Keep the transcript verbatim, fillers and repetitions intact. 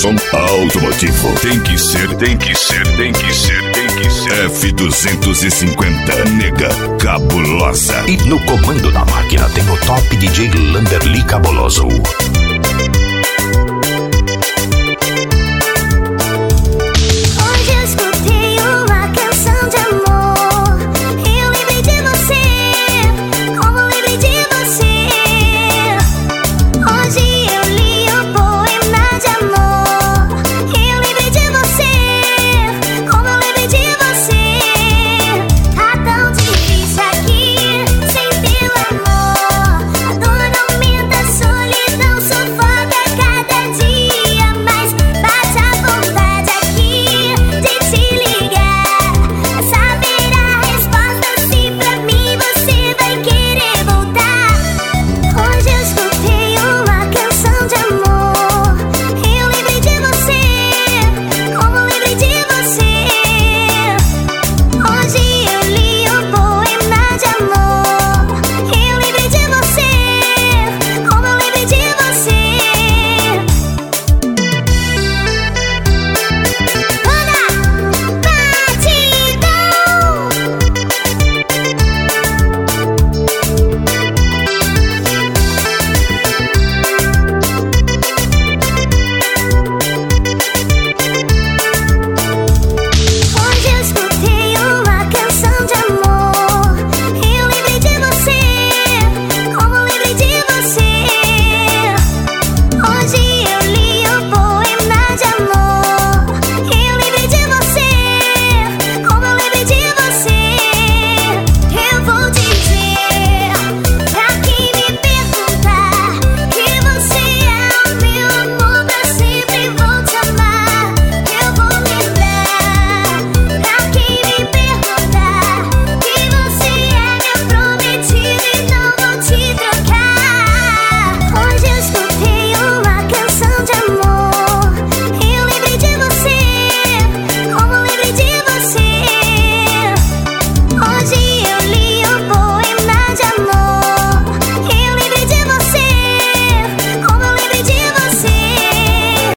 som automotivo. Tem que ser, tem que ser, tem que ser, tem que ser. F duzentos e cinquenta, nega cabulosa. E no comando da máquina tem o top D J Landerly Cabuloso.